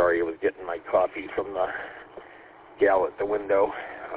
Sorry, I was getting my coffee from the gal at the window.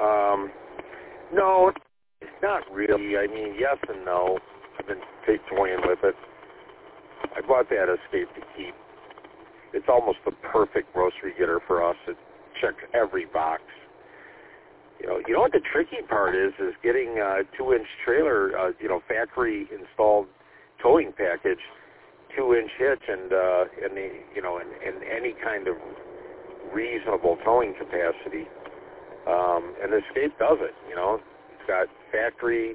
No, it's not really. I mean, yes and no. I've been toying with it. I bought that Escape to keep. It's almost the perfect grocery getter for us. It checks every box. You know what the tricky part is getting a 2-inch trailer, factory installed towing package, 2-inch hitch, and any kind of reasonable towing capacity. And Escape does it. It's got factory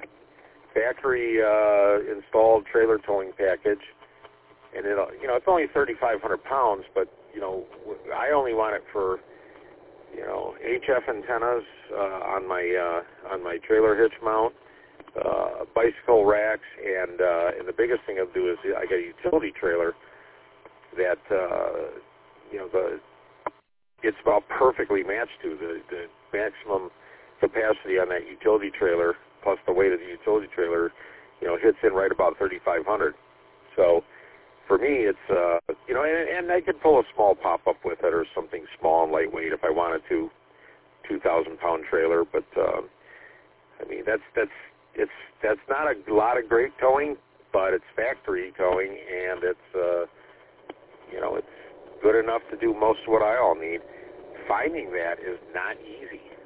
installed trailer towing package, and it's only 3,500 pounds, but I only want it for HF antennas on my trailer hitch mount, bicycle racks, and the biggest thing I'll do is I got a utility trailer that it's about perfectly matched to the maximum capacity on that utility trailer plus the weight of the utility trailer, hits in right about 3,500. So for me, it's and I could pull a small pop-up with it or something small and lightweight if I wanted to, 2,000-pound trailer. But I mean that's not a lot of great towing, but it's factory towing, and it's it's good enough to do most of what I all need. Finding that is not easy.